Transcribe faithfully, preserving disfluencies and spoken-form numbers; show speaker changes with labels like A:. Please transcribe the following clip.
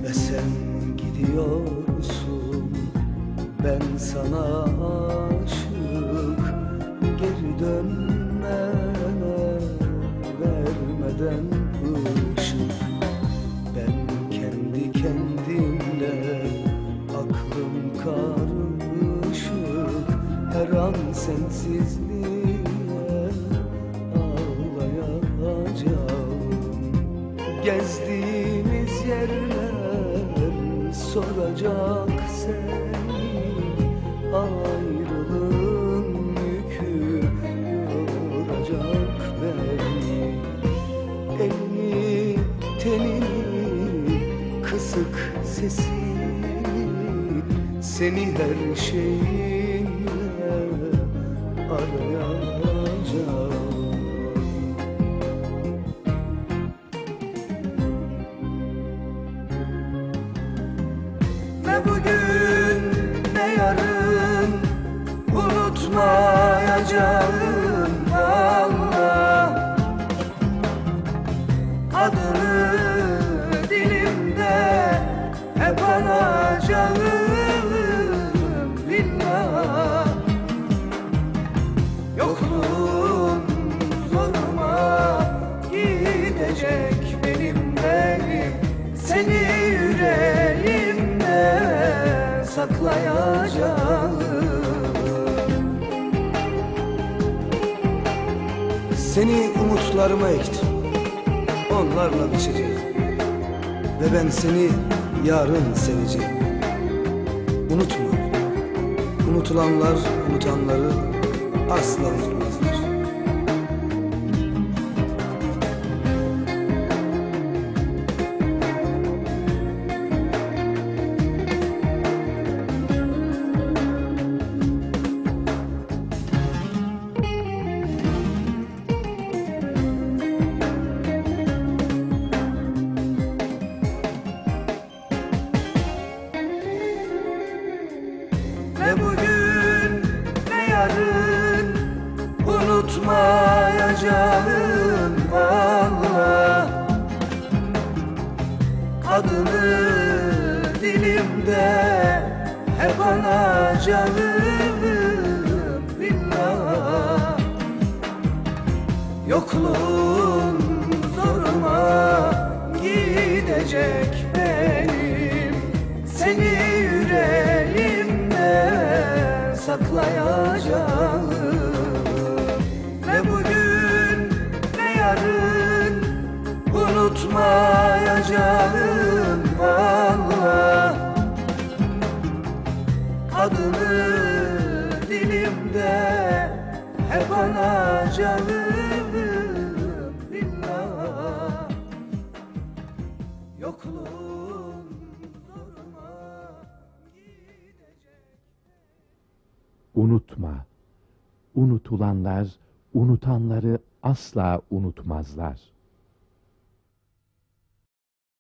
A: Ve sen gidiyorsun, ben sana aşık. Geri dönme vermeden ışık. Ben kendi kendimle aklım karışık. Her an sensizliğe ağlayacağım. Gezdiğimiz yerler soracak seni. Ayrılığın yükü yoracak beni. Elini, tenini, kısık sesini, seni her şeyinle arayacağım. Ne bugün ne yarın unutmayacağım vallahi. Adını dilimde hep anacağım billah. Yokluğun zoruma gidecek benimle. Seni yüreğimde saklayacağım. Seni umutlarıma ektim, onlarla biçeceğim. Ve ben seni yarın seveceğim. Unutma, unutulanlar unutanları asla unutmazlar. Ne bugün ne yarın unutmayacağım vallahi. Adını dilimde hep anacağım billah. Yokluğun zoruma gidecek benim. Seni yüreğimde saklayacağım. Ne bugün ne yarın unutmayacağım vallahi. Adını dilimde hep anacağım billah. Yokluğun zoruma gidecek.
B: Unutma, unutulanlar unutanları asla unutmazlar.